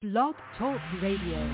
Blog Talk Radio.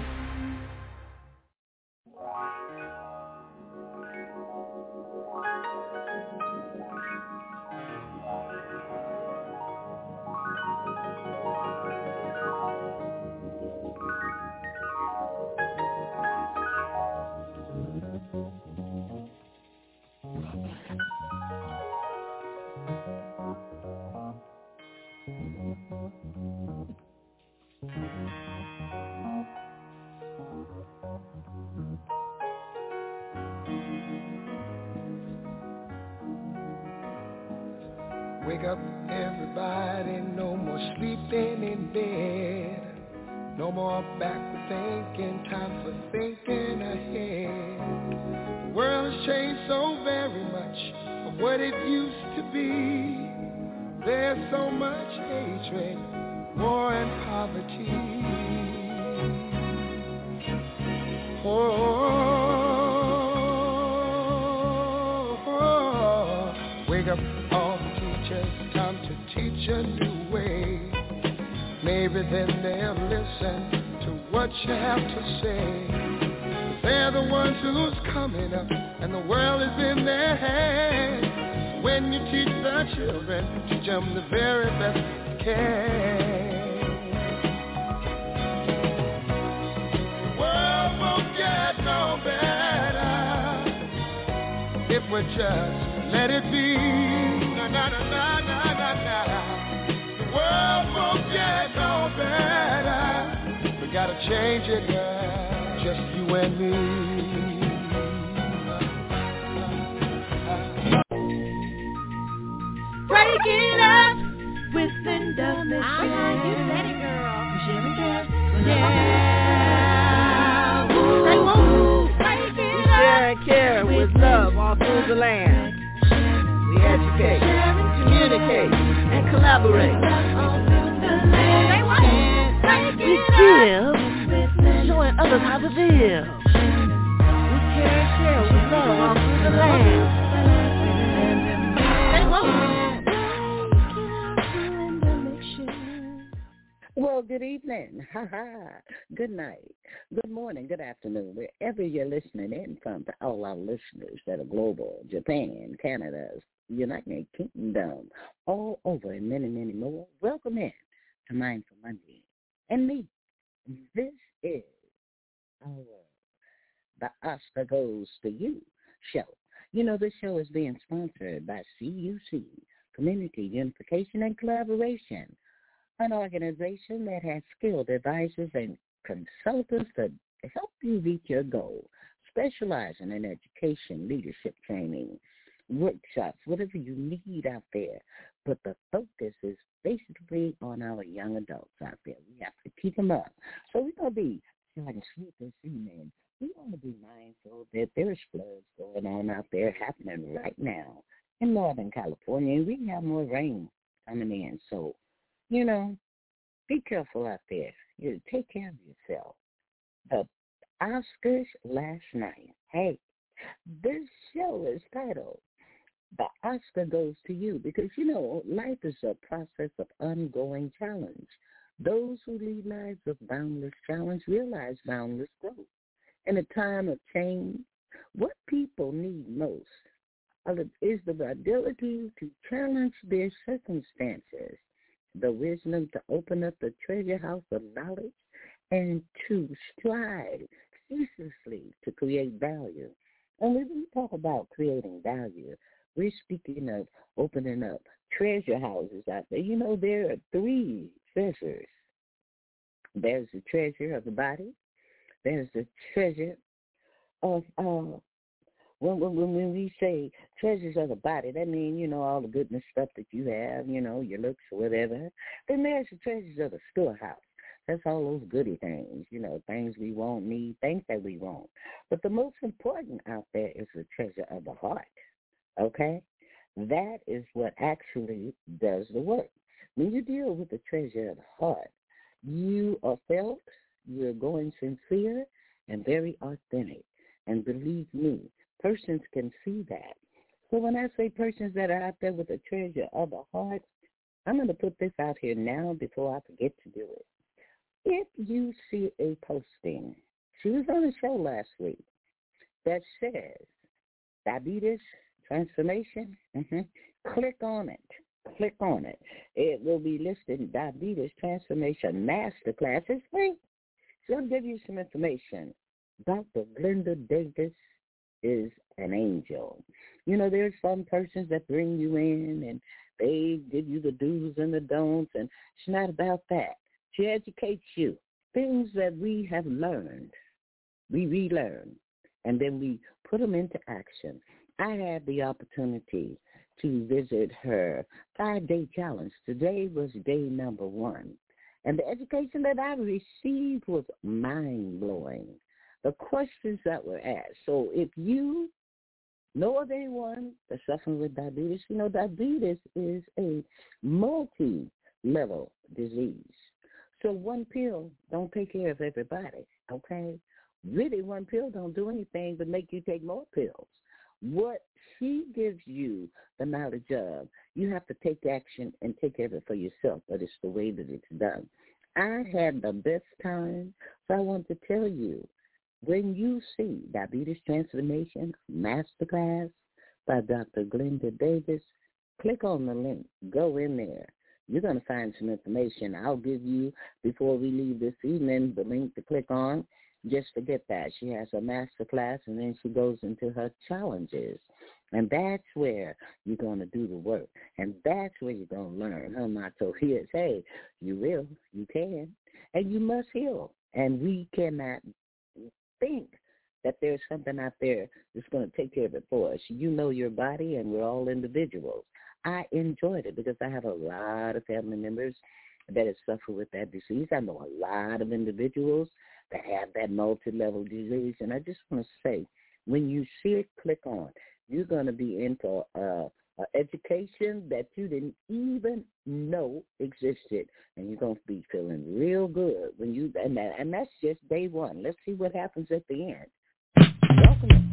Wake up, everybody, no more sleeping in bed. No more backward thinking, time for thinking ahead. The world has changed so very much from what it used to be. There's so much hatred, war and poverty. Wake up, all the teachers, time to teach a new way. Maybe then they'll listen to what you have to say. They're the ones who's coming up, and the world is in their hands. When you teach the children, teach them the very best you can. The world won't get no better if we just let it be. Na na na na na na na. The world won't get no better. We gotta change it, girl. Just you and me. Break it up with Linda Michelle. You said it, girl. Jimmy Jam. Yeah. Say woo. Break it We share and care with love all through the land. We educate, communicate, and collaborate. Say what? We give, showing others how to live. We care and share with love all through the land. Say what? Well, good evening. Good night. Good morning. Good afternoon. Wherever you're listening in from, to all our listeners that are global, Japan, Canada, United Kingdom, all over, and many, many more. Welcome in to Mindful Monday. And me. This is our The Oscar Goes to You show. You know, this show is being sponsored by CUC, Community Unification and Collaboration, an organization that has skilled advisors and consultants to help you reach your goal, specializing in education, leadership training, workshops, whatever you need out there. But the focus is basically on our young adults out there. We have to keep them up. So we're going to be trying to sleep this evening. We want to be mindful that there's floods going on out there happening right now in Northern California. We have more rain coming in. So, you know, be careful out there. You take care of yourself. The Oscars last night. Hey, this show is titled The Oscar Goes to You because, you know, life is a process of ongoing challenge. Those who lead lives of boundless challenge realize boundless growth. In a time of change, what people need most is the ability to challenge their circumstances, the wisdom to open up the treasure house of knowledge, and to strive ceaselessly to create value. And when we talk about creating value, we're speaking of opening up treasure houses out there. You know, there are three treasures. There's the treasure of the body. There's the treasure of, when we say treasures of the body, that means, you know, all the goodness stuff that you have, you know, your looks or whatever. Then there's the treasures of the storehouse. That's all those goody things, you know, things we won't need, things that we won't. But the most important out there is the treasure of the heart, okay? That is what actually does the work. When you deal with the treasure of the heart, you are felt, you're going sincere, and very authentic. And believe me, persons can see that. So when I say persons that are out there with the treasure of the heart, I'm going to put this out here now before I forget to do it. If you see a posting, she was on a show last week that says diabetes transformation, click on it. Click on it. It will be listed Diabetes Transformation Masterclass. It's free. So I'll give you some information. Dr. Glenda Davis is an angel. You know, there's some persons that bring you in and they give you the do's and the don'ts, and it's not about that. She educates you. Things that we have learned, we relearn, and then we put them into action. I had the opportunity to visit her 5-day challenge. Today was day number 1. And the education that I received was mind-blowing. The questions that were asked. So if you know of anyone that's suffering with diabetes, you know diabetes is a multi-level disease. So one pill don't take care of everybody, okay? Really, one pill don't do anything but make you take more pills. What she gives you the knowledge of, you have to take action and take care of it for yourself, but it's the way that it's done. I had the best time, so I want to tell you, when you see Diabetes Transformation Masterclass by Dr. Glenda Davis, click on the link. Go in there. You're going to find some information. I'll give you, before we leave this evening, the link to click on. Just forget that. She has a master class, and then she goes into her challenges. And that's where you're going to do the work. And that's where you're going to learn. Her motto is, hey, you will, you can, and you must heal. And we cannot think that there's something out there that's going to take care of it for us. You know your body, and we're all individuals. I enjoyed it because I have a lot of family members that have suffered with that disease. I know a lot of individuals that have that multi-level disease. And I just want to say, when you see it, click on. You're going to be into education that you didn't even know existed, and you're going to be feeling real good when you. And that's just day 1. Let's see what happens at the end. Welcome.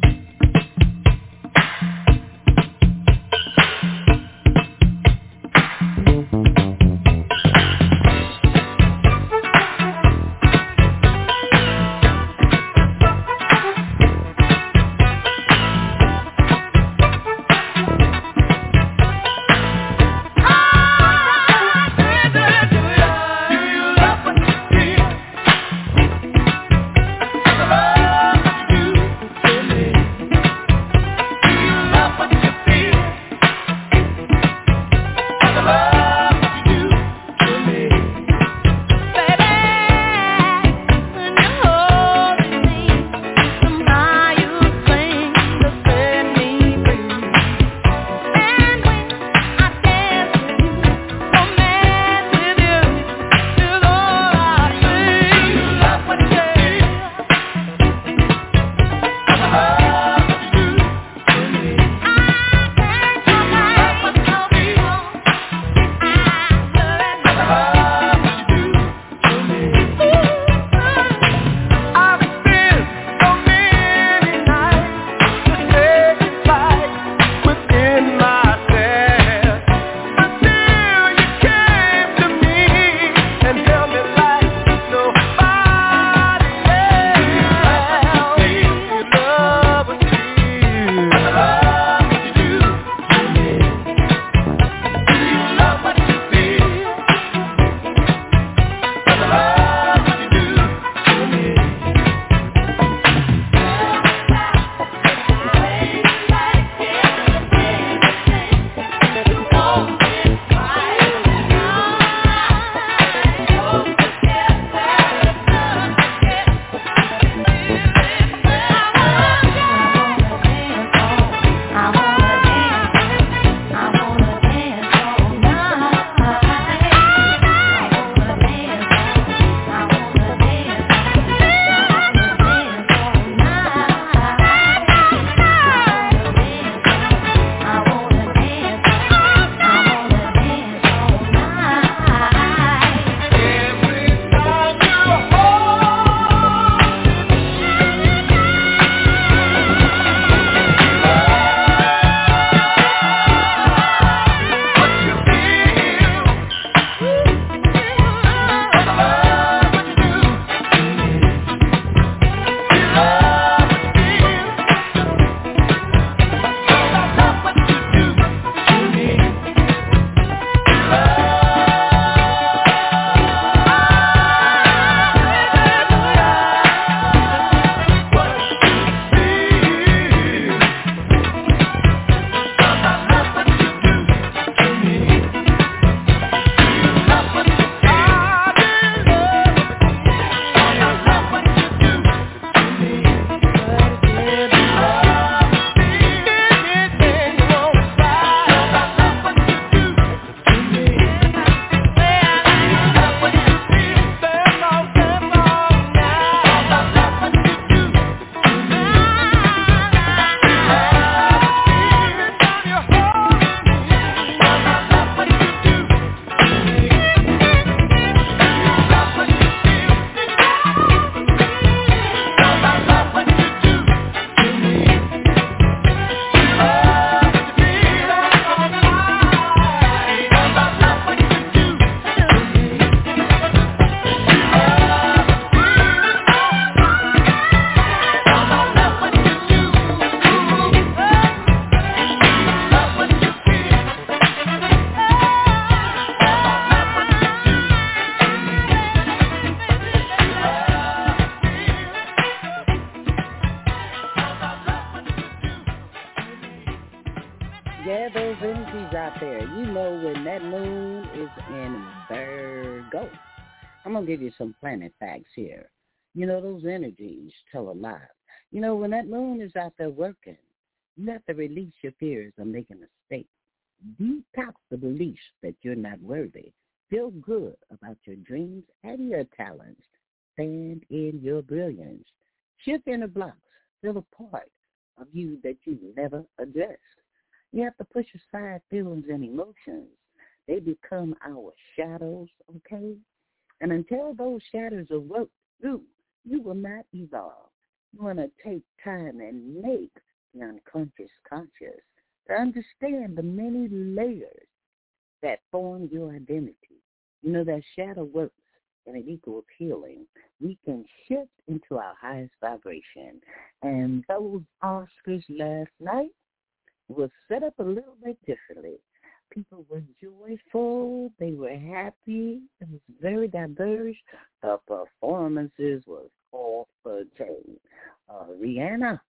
Pisces out there, you know when that moon is in Virgo. I'm going to give you some planet facts here. You know, those energies tell a lot. You know, when that moon is out there working, you have to release your fears of making mistakes. Detox the beliefs that you're not worthy. Feel good about your dreams and your talents. Stand in your brilliance. Shift inner blocks. Feel a part of you that you never addressed. You have to push aside feelings and emotions. They become our shadows, okay? And until those shadows are worked through, you will not evolve. You want to take time and make the unconscious conscious to understand the many layers that form your identity. You know, that shadow works in an equal healing. We can shift into our highest vibration. And those Oscars last night was set up a little bit differently. People were joyful. They were happy. It was very diverse. The performances was off the chain. Rihanna,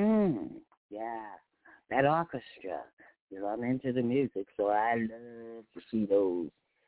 yeah, that orchestra. You know, I'm into the music, so I love to see those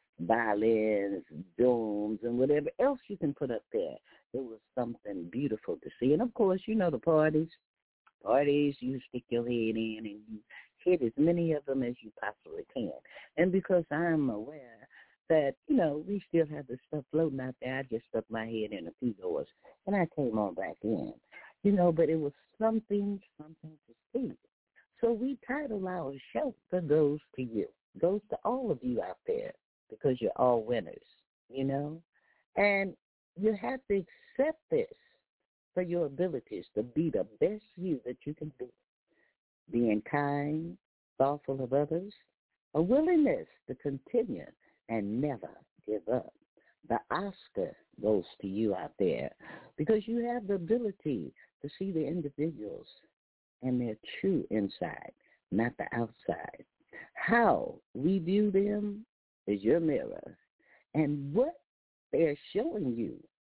violins, domes, and whatever else you can put up there. It was something beautiful to see. And, of course, you know the parties. Parties, you stick your head in and you hit as many of them as you possibly can. And because I'm aware that, you know, we still have the stuff floating out there, I just stuck my head in a few doors and I came on back in. You know, but it was something to see. So we title our show, The Goes to You. Goes to all of you out there because you're all winners, you know. And you have to accept this for your abilities to be the best you that you can be. Being kind, thoughtful of others, a willingness to continue and never give up. The Oscar goes to you out there because you have the ability to see the individuals and their true inside, not the outside. How we view them is your mirror. And what they're showing you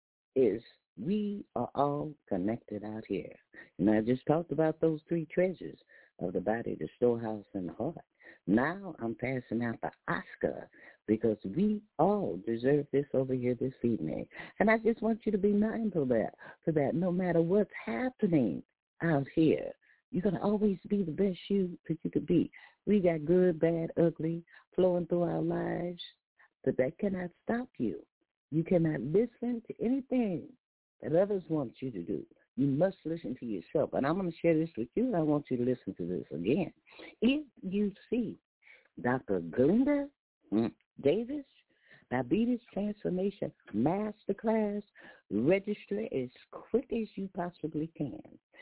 is we are all connected out here. And I just talked about those three treasures of the body, the storehouse, and the heart. Now I'm passing out the Oscar because we all deserve this over here this evening. And I just want you to be mindful of that, for that no matter what's happening out here, you're going to always be the best you that you could be. We got good, bad, ugly flowing through our lives, but that cannot stop you. You cannot listen to anything that others want you to do. You must listen to yourself. And I'm going to share this with you, and I want you to listen to this again. If you see Dr. Glenda Davis, Diabetes Transformation Masterclass, register as quick as you possibly can.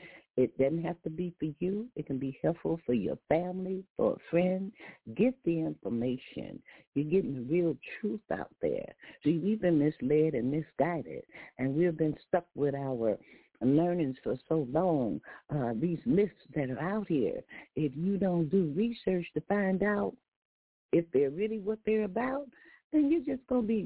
It doesn't have to be for you. It can be helpful for your family, for a friend. Get the information. You're getting the real truth out there. See, we've been misled and misguided, and we've been stuck with our learnings for so long, these myths that are out here. If you don't do research to find out if they're really what they're about, then you're just going to be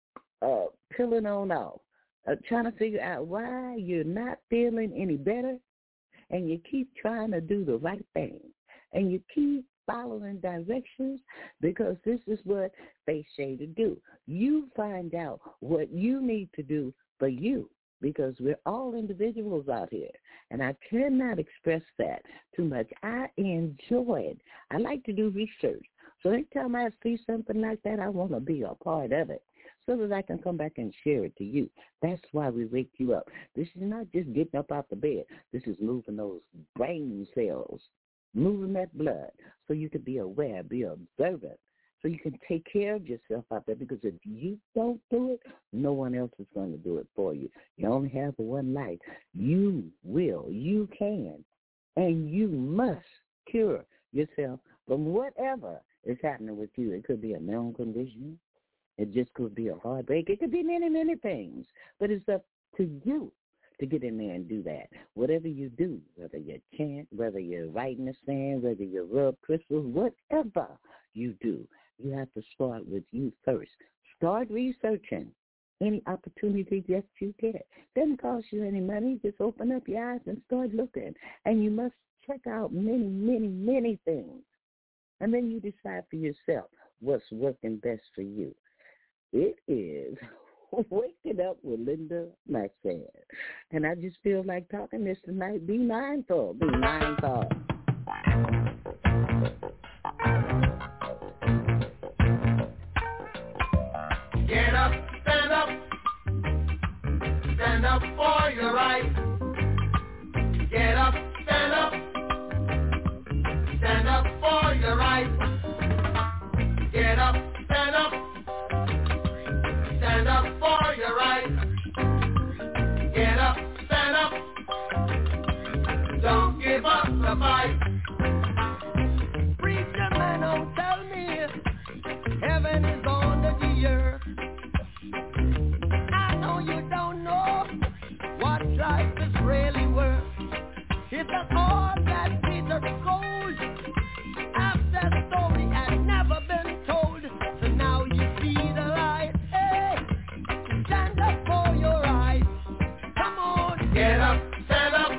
peeling on off, trying to figure out why you're not feeling any better, and you keep trying to do the right thing, and you keep following directions because this is what they say to do. You find out what you need to do for you because we're all individuals out here, and I cannot express that too much. I enjoy it. I like to do research. So anytime I see something like that, I want to be a part of it so that I can come back and share it to you. That's why we wake you up. This is not just getting up out the bed. This is moving those brain cells, moving that blood so you can be aware, be observant, so you can take care of yourself out there because if you don't do it, no one else is going to do it for you. You only have one life. You will, you can, and you must cure yourself from whatever is happening with you. It could be a mental condition. It just could be a heartbreak. It could be many, many things. But it's up to you to get in there and do that. Whatever you do, whether you chant, whether you're writing a sand, whether you rub crystals, whatever you do, you have to start with you first. Start researching any opportunity that you get. Doesn't cost you any money. Just open up your eyes and start looking. And you must check out many, many, many things And then you decide for yourself what's working best for you. It is Waking Up with Linda Maxine. And I just feel like talking this tonight. Be mindful. Be mindful. Get up, stand up. Stand up for your right. Get up, stand up. Stand up for your right. Get up, stand up. Stand up for your right. Get up, stand up. Don't give up the fight. Preacher man, don't tell me heaven is under the earth. I know you don't know what life is really worth. It's all that Peter gold. After the story had never been told, so now you see the light. Hey, stand up for your right. Come on, get up, stand up.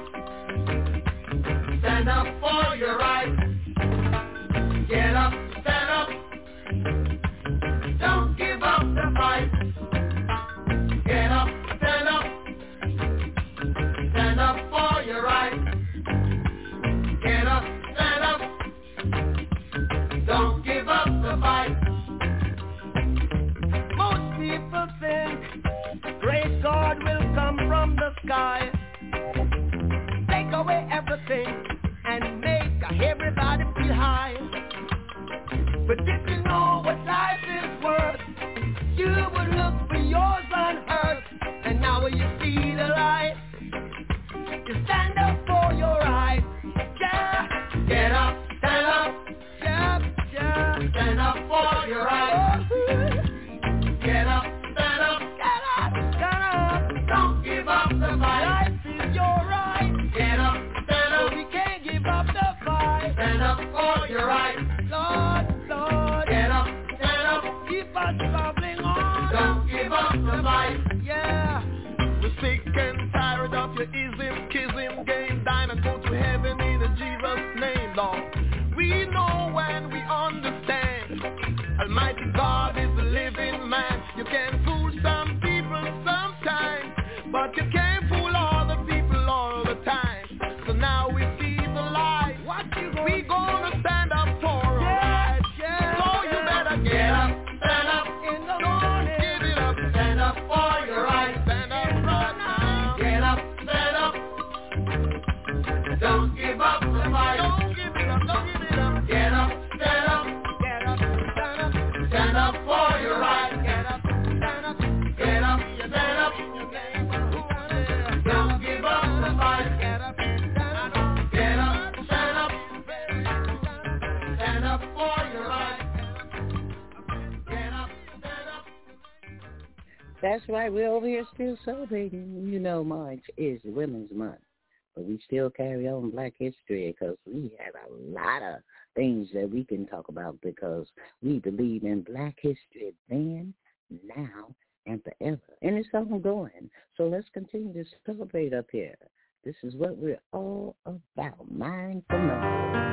Stand up for your right. Get up, stand up. Don't give up the fight. Get up, stand up. Stand up for your right. Get up, stand up. Don't give up the fight. most people think great God will come from the sky, take away everything and make everybody feel high. But if you know what life is worth, you would look for yours on earth. And now when you see the light, you stand up for your right. Yeah, Get up, stand up. yeah, yeah. Stand up for your right. Get up, stand up. Get up, stand up. Don't give up the fight. Life is your right, Get up, stand so up. we can't give up the fight. Stand up for your right. Lord, Lord, Get up, stand up. keep us bubbling on. Don't give up the fight. Yeah. We're sick and tired of your ism, kism, game, dime and go to heaven in Jesus' name, Lord. We know and we understand Almighty God is a living man. You can fool some people sometimes, but you can't fool all the people all the time. So now we see the light. We gonna stand up for our rights. So you better Get up, stand up. In the don't morning. give it up. Stand up for your right. Stand up right now. Get up, stand up. Don't give up the fight. Don't give it up. Don't give it up. Get up, stand up. Get up, stand up. Stand up for your right. Get up, stand up. Get up, stand up. Don't give up the fight. Get up, stand up. Get up, stand up. Stand up for your right. Get up, stand up. That's right. We're over here still celebrating. You know, March is Women's Month. But we still carry on Black History because we have a lot of things that we can talk about because we believe in Black history then, now, and forever. And it's ongoing. So let's continue to celebrate up here. This is what we're all about. Mindfulness.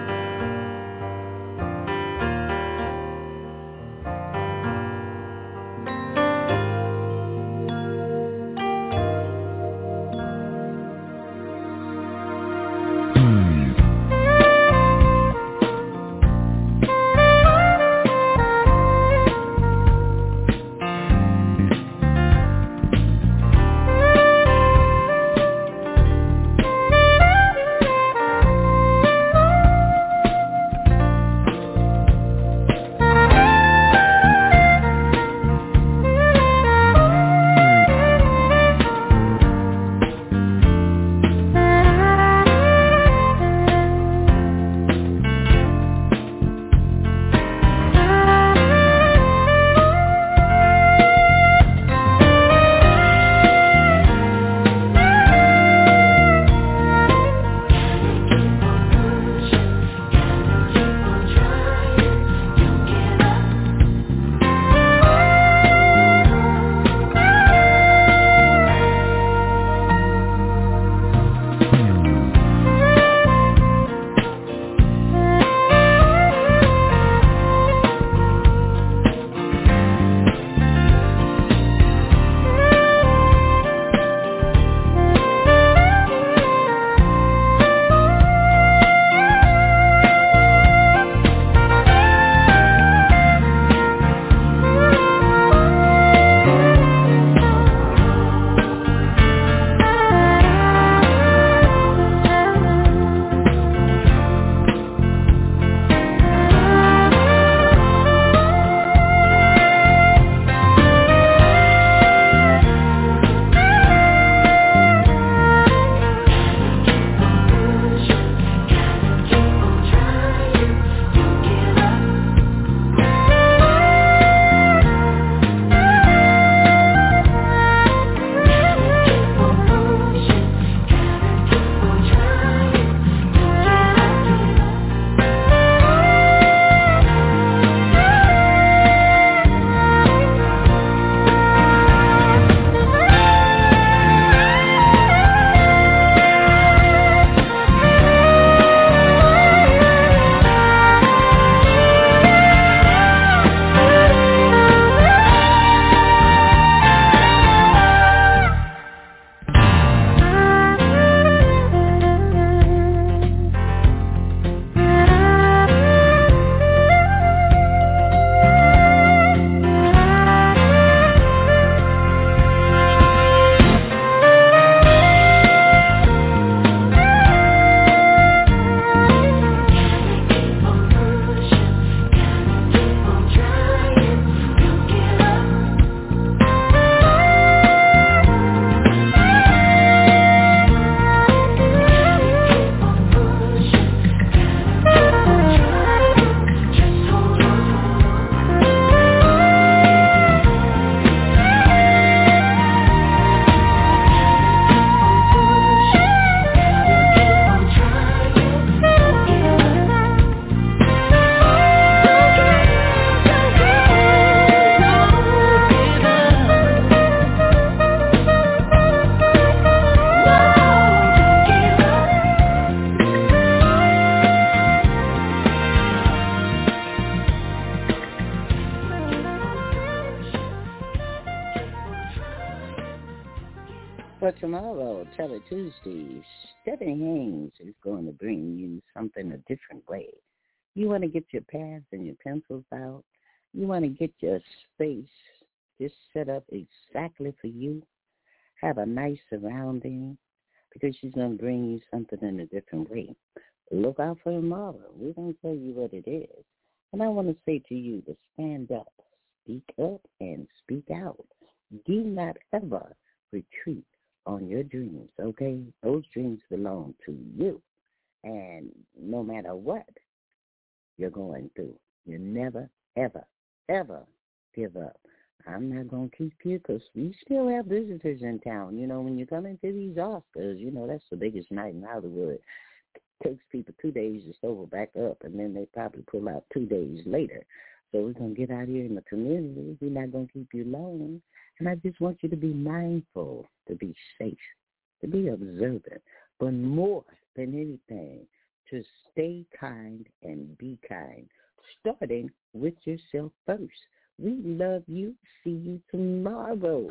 For tomorrow, Teller Tuesday, Stephanie Haynes is going to bring you something a different way. You want to get your pads and your pencils out. You want to get your space just set up exactly for you. Have a nice surrounding because she's going to bring you something in a different way. Look out for tomorrow. We're going to tell you what it is. And I want to say to you to stand up, speak up, and speak out. Do not ever retreat on your dreams, okay? Those dreams belong to you. And no matter what you're going through, you never, ever, ever give up. I'm not going to keep you because we still have visitors in town. You know, when you come into these Oscars, you know, that's the biggest night in Hollywood. It takes people 2 days to sober back up, and then they probably pull out 2 days later. So we're going to get out here in the community. We're not going to keep you long. And I just want you to be mindful, to be safe, to be observant, but more than anything, to stay kind and be kind, starting with yourself first. We love you. See you tomorrow.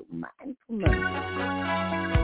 Mindfulness.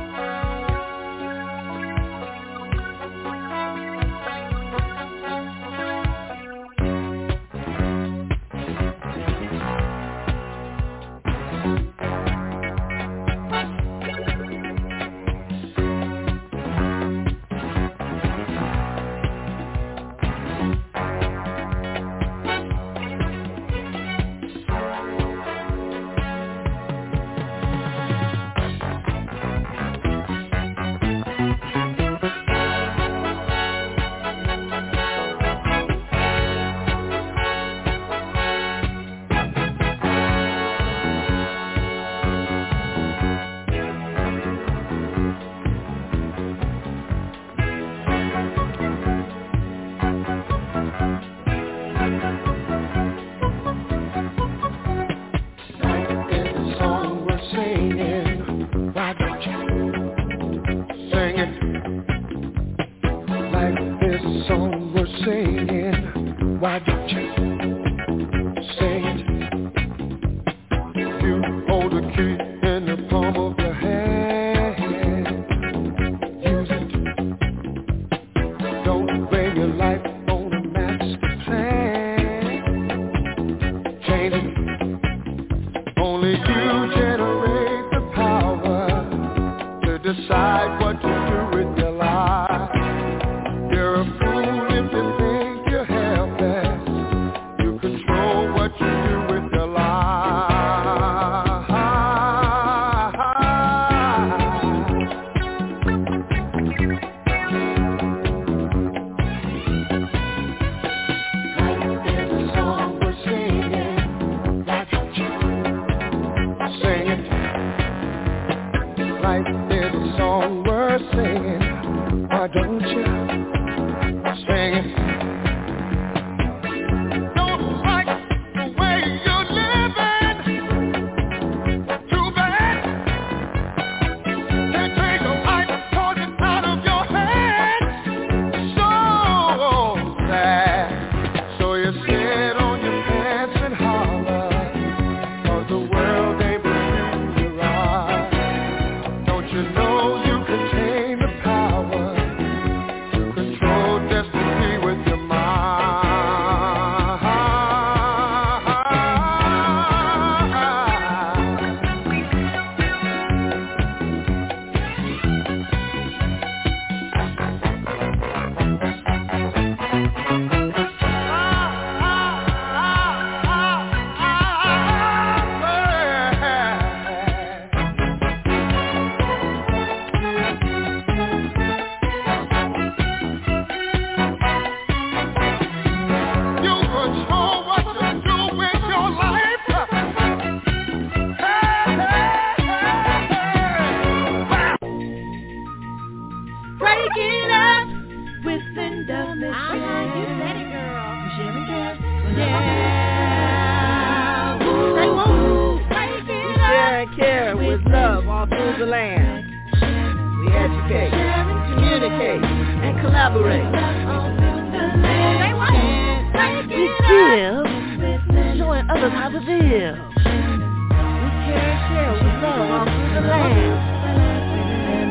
Share with love all through the land.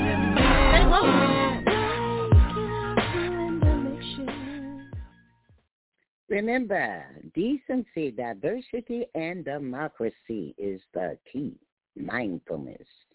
Remember, decency, diversity, and democracy is the key. Mindfulness